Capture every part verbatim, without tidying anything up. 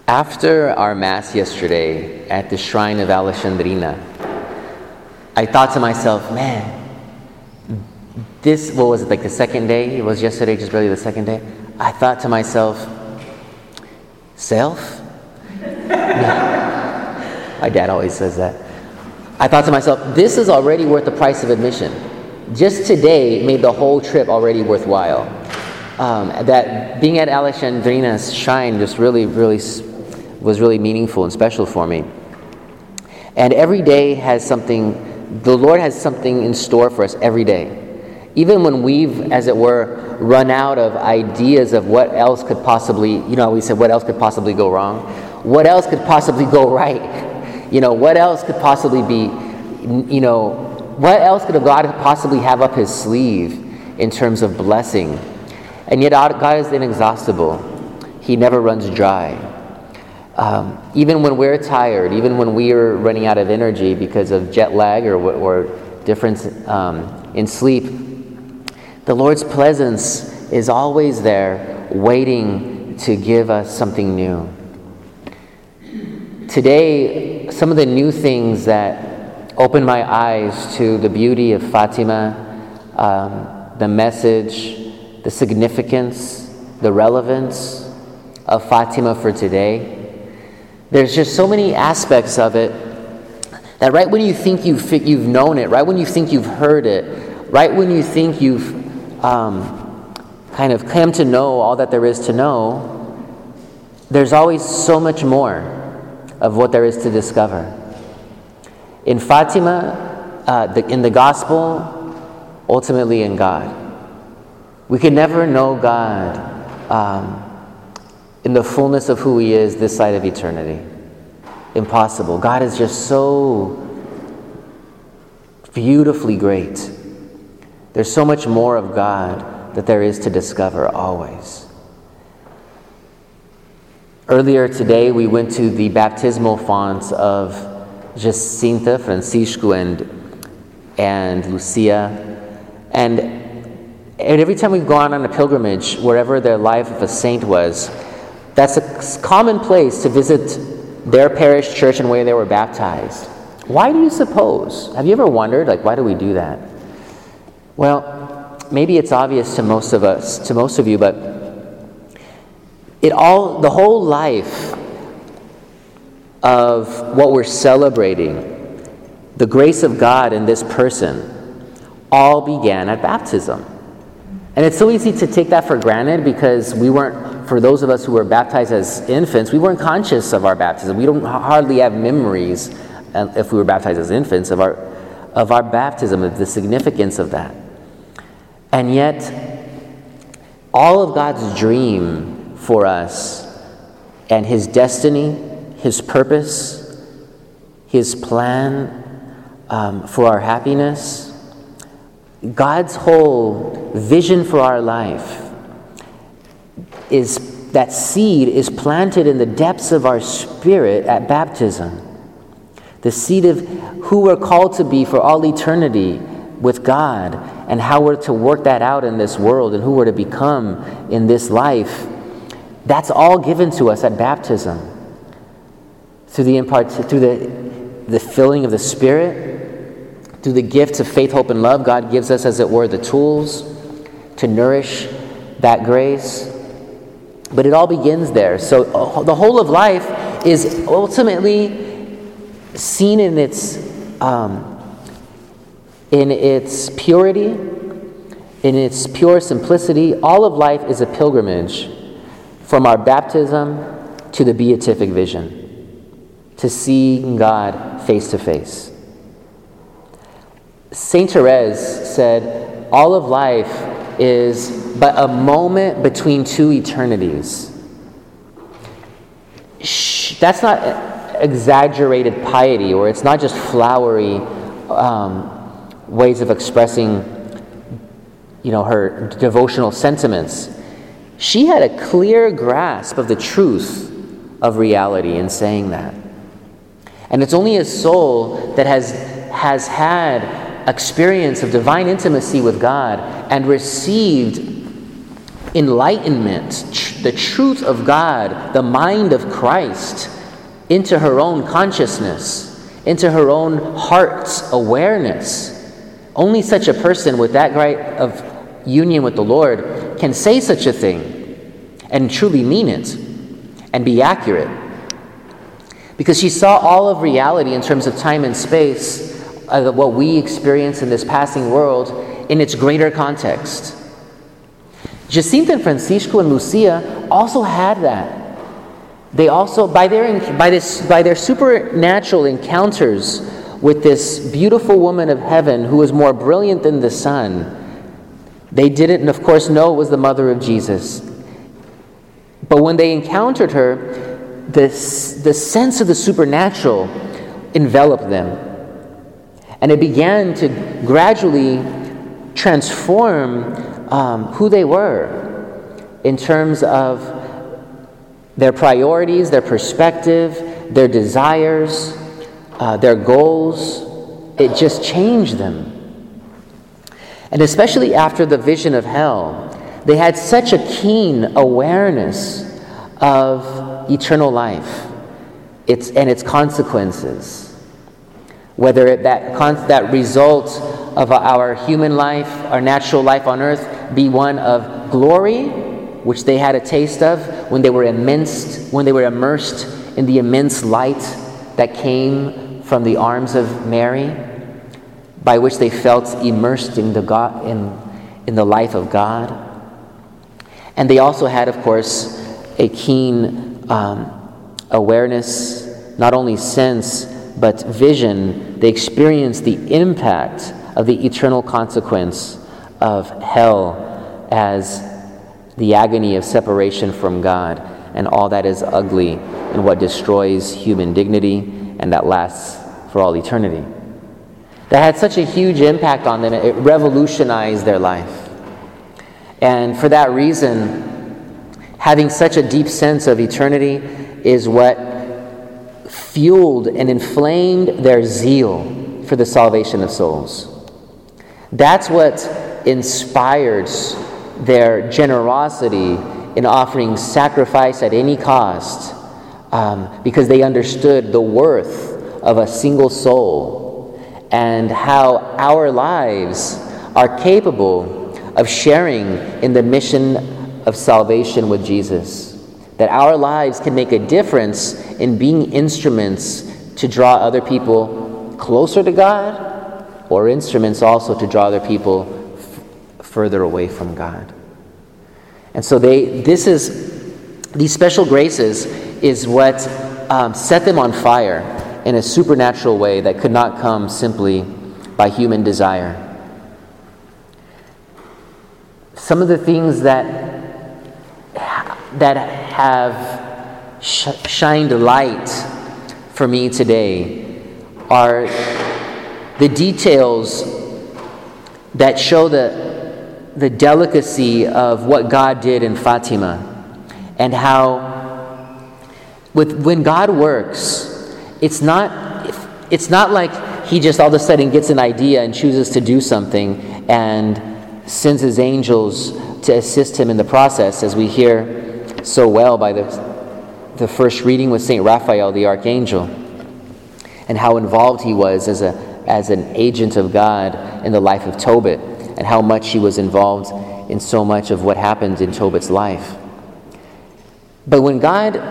After our Mass yesterday at the shrine of Alexandrina, I thought to myself, man, this, what was it, like the second day? It was yesterday, just barely the second day. I thought to myself, self? My dad always says that. I thought to myself, this is already worth the price of admission. Just today made the whole trip already worthwhile. Um, that being at Alexandrina's shrine just really, really was really meaningful and special for me. And every day has something, the Lord has something in store for us every day. Even when we've, as it were, run out of ideas of what else could possibly, you know, we said what else could possibly go wrong? What else could possibly go right? You know, what else could possibly be, you know, what else could God possibly have up his sleeve in terms of blessing? And yet God is inexhaustible. He never runs dry. Um, even when we're tired, even when we are running out of energy because of jet lag or, or difference um, in sleep, the Lord's presence is always there waiting to give us something new. Today, some of the new things that opened my eyes to the beauty of Fatima, um, the message, the significance, the relevance of Fatima for today. There's just so many aspects of it that right when you think you've, you've known it, right when you think you've heard it, right when you think you've um, kind of come to know all that there is to know, there's always so much more of what there is to discover. In Fatima, uh, the, in the gospel, ultimately in God. We can never know God um, in the fullness of who he is this side of eternity. Impossible. God is just so beautifully great. There's so much more of God that there is to discover always. Earlier today, we went to the baptismal fonts of Jacinta, Francisco, and, and Lucia. And, and every time we've gone on a pilgrimage, wherever their life of a saint was, that's a common place to visit their parish church and where they were baptized. Why do you suppose? Have you ever wondered, like, why do we do that? Well, maybe it's obvious to most of us, to most of you, but it all, the whole life of what we're celebrating, the grace of God in this person, all began at baptism. And it's so easy to take that for granted because we weren't, for those of us who were baptized as infants, we weren't conscious of our baptism. We don't hardly have memories, if we were baptized as infants, of our of our baptism, of the significance of that. And yet, all of God's dream for us and his destiny, his purpose, his plan um, for our happiness, God's whole vision for our life is that seed is planted in the depths of our spirit at baptism. The seed of who we're called to be for all eternity with God and how we're to work that out in this world and who we're to become in this life. That's all given to us at baptism. Through the impart through the the filling of the Spirit, through the gifts of faith, hope, and love, God gives us, as it were, the tools to nourish that grace. But it all begins there. So uh, the whole of life is ultimately seen in its um, in its purity, in its pure simplicity. All of life is a pilgrimage from our baptism to the beatific vision, to seeing God face to face. Saint Therese said, all of life is but a moment between two eternities. Shh, that's not exaggerated piety, or it's not just flowery um, ways of expressing, you know, her devotional sentiments. She had a clear grasp of the truth of reality in saying that. And it's only a soul that has has had experience of divine intimacy with God and received enlightenment, tr- the truth of God, the mind of Christ into her own consciousness, into her own heart's awareness. Only such a person with that great of union with the Lord can say such a thing and truly mean it and be accurate. Because she saw all of reality in terms of time and space, uh, what we experience in this passing world, in its greater context. Jacinta and Francisco and Lucia also had that. They also, by their by this by their supernatural encounters with this beautiful woman of heaven who was more brilliant than the sun, they didn't, of course, know it was the mother of Jesus. But when they encountered her, this the sense of the supernatural enveloped them, and it began to gradually transform um, who they were in terms of their priorities, their perspective, their desires, uh, their goals. It just changed them. And especially after the vision of hell, they had such a keen awareness of eternal life, its and its consequences. Whether it, that con- that result of our human life, our natural life on earth, be one of glory, which they had a taste of when they were immersed, when they were immersed in the immense light that came from the arms of Mary, by which they felt immersed in the God, in, in the life of God. And they also had, of course, a keen um, awareness, not only sense, but vision. They experienced the impact of the eternal consequence of hell as the agony of separation from God and all that is ugly and what destroys human dignity and that lasts for all eternity. That had such a huge impact on them. It revolutionized their life. And for that reason, having such a deep sense of eternity is what fueled and inflamed their zeal for the salvation of souls. That's what inspires their generosity in offering sacrifice at any cost, um, because they understood the worth of a single soul and how our lives are capable of sharing in the mission of salvation with Jesus. That our lives can make a difference in being instruments to draw other people closer to God, or instruments also to draw other people f- further away from God. And so they, this is, these special graces is what um, set them on fire in a supernatural way that could not come simply by human desire. Some of the things that that have sh- shined light for me today are the details that show the, the delicacy of what God did in Fatima, and how with when God works, it's not it's not like he just all of a sudden gets an idea and chooses to do something and sends his angels to assist him in the process, as we hear so well by the, the first reading with Saint Raphael the Archangel, and how involved he was as a as an agent of God in the life of Tobit, and how much he was involved in so much of what happened in Tobit's life. But when God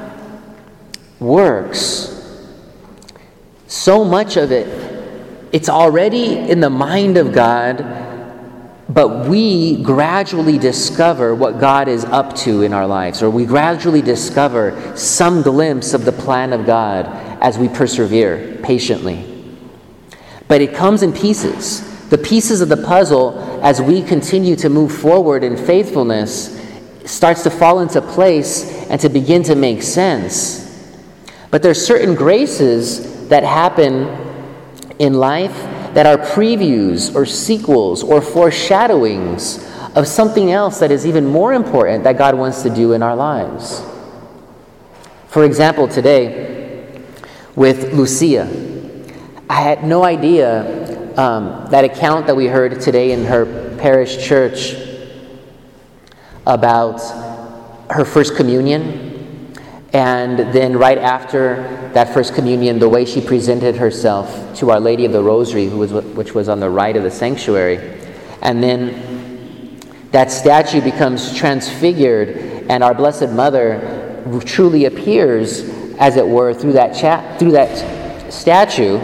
works, so much of it, it's already in the mind of God, but we gradually discover what God is up to in our lives, or we gradually discover some glimpse of the plan of God as we persevere patiently. But it comes in pieces. The pieces of the puzzle, as we continue to move forward in faithfulness, starts to fall into place and to begin to make sense. But there's certain graces that happen in life that are previews or sequels or foreshadowings of something else that is even more important that God wants to do in our lives. For example, today with Lucia, I had no idea um, that account that we heard today in her parish church about her first communion. And then right after that first communion, the way she presented herself to Our Lady of the Rosary, who was, which was on the right of the sanctuary. And then that statue becomes transfigured, and our Blessed Mother truly appears, as it were, through that cha- through that statue,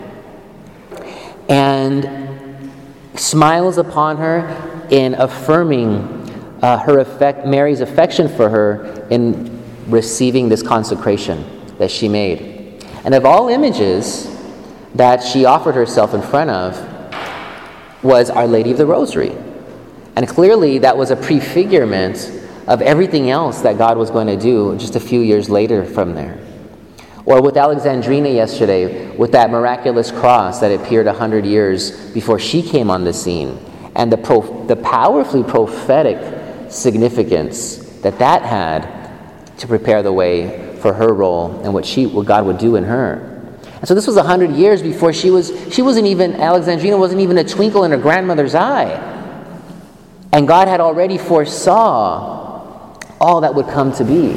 and smiles upon her in affirming uh, her affect, Mary's affection for her in receiving this consecration that she made. And of all images that she offered herself in front of was Our Lady of the Rosary. And clearly that was a prefigurement of everything else that God was going to do just a few years later from there. Or with Alexandrina yesterday, with that miraculous cross that appeared a hundred years before she came on the scene, and the, pro- the powerfully prophetic significance that that had to prepare the way for her role and what she, what God would do in her. And so this was a hundred years before she was, she wasn't even, Alexandrina wasn't even a twinkle in her grandmother's eye. And God had already foresaw all that would come to be.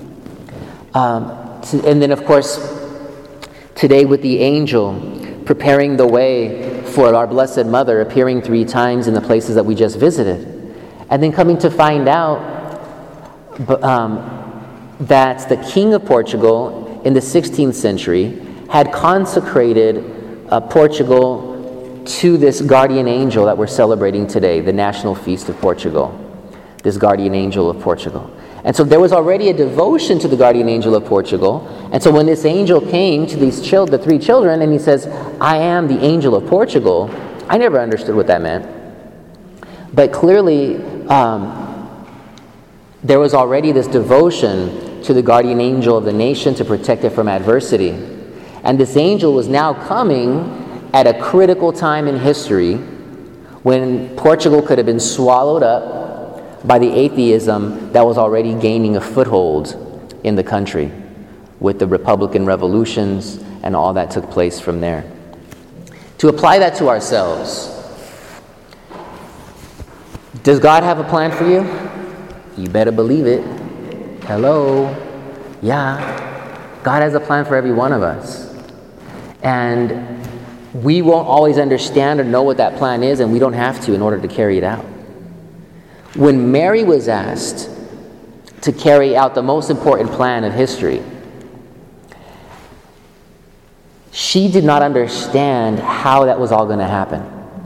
Um, to, and then of course, today with the angel preparing the way for our Blessed Mother, appearing three times in the places that we just visited. And then coming to find out um, that the King of Portugal in the sixteenth century had consecrated uh, Portugal to this guardian angel that we're celebrating today, the National Feast of Portugal, this guardian angel of Portugal. And so there was already a devotion to the guardian angel of Portugal. And so when this angel came to these chil- the three children and he says, "I am the angel of Portugal," I never understood what that meant. But clearly, um, there was already this devotion to the guardian angel of the nation to protect it from adversity. And this angel was now coming at a critical time in history when Portugal could have been swallowed up by the atheism that was already gaining a foothold in the country with the Republican revolutions and all that took place from there. To apply that to ourselves, does God have a plan for you? You better believe it. Hello? Yeah. God has a plan for every one of us. And we won't always understand or know what that plan is, and we don't have to in order to carry it out. When Mary was asked to carry out the most important plan of history, she did not understand how that was all going to happen.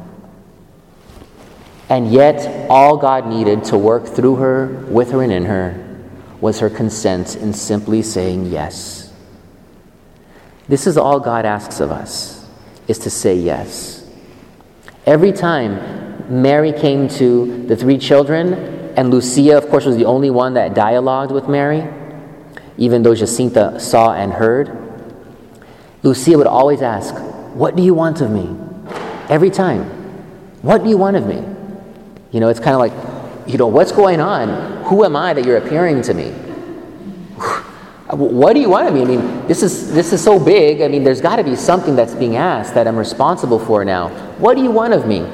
And yet, all God needed to work through her, with her, and in her was her consent in simply saying yes. This is all God asks of us, is to say yes. Every time Mary came to the three children, and Lucia, of course, was the only one that dialogued with Mary, even though Jacinta saw and heard, Lucia would always ask, "What do you want of me?" Every time. "What do you want of me?" You know, it's kind of like, you know, what's going on? Who am I that you're appearing to me? What do you want of me? I mean, this is this is so big. I mean, there's got to be something that's being asked that I'm responsible for now. What do you want of me?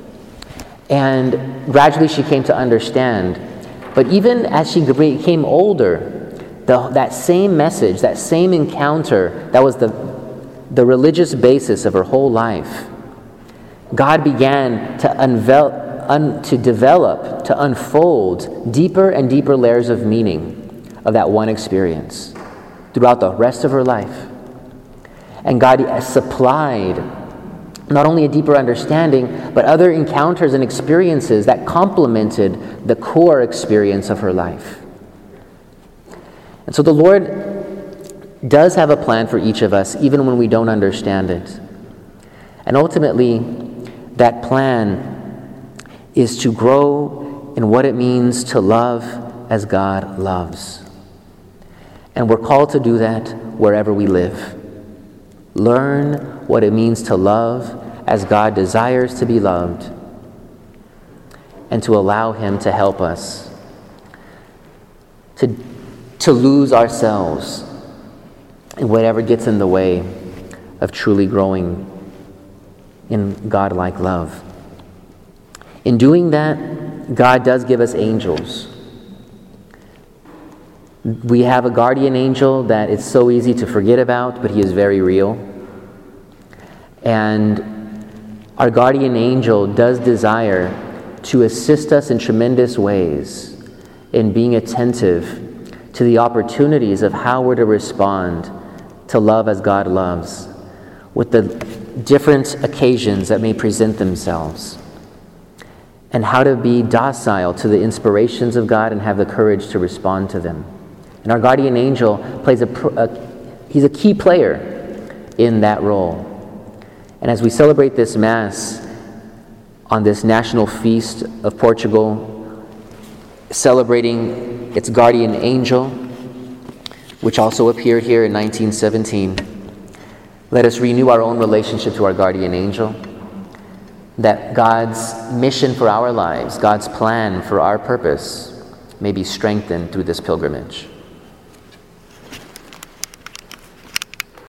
And gradually she came to understand. But even as she became older, the, that same message, that same encounter, that was the, the religious basis of her whole life, God began to unveil, un, to develop, to unfold deeper and deeper layers of meaning of that one experience throughout the rest of her life. And God supplied not only a deeper understanding, but other encounters and experiences that complemented the core experience of her life. And so the Lord does have a plan for each of us, even when we don't understand it. And ultimately, that plan is to grow in what it means to love as God loves. And we're called to do that wherever we live. Learn what it means to love as God desires to be loved, and to allow Him to help us to, to lose ourselves in whatever gets in the way of truly growing in God-like love. In doing that, God does give us angels. We have a guardian angel that it's so easy to forget about, but he is very real. And our guardian angel does desire to assist us in tremendous ways in being attentive to the opportunities of how we're to respond to love as God loves, with the different occasions that may present themselves, and how to be docile to the inspirations of God and have the courage to respond to them. And our guardian angel plays a, a he's a key player in that role. And as we celebrate this Mass on this national feast of Portugal, celebrating its guardian angel, which also appeared here in nineteen seventeen, let us renew our own relationship to our guardian angel, that God's mission for our lives, God's plan for our purpose, may be strengthened through this pilgrimage.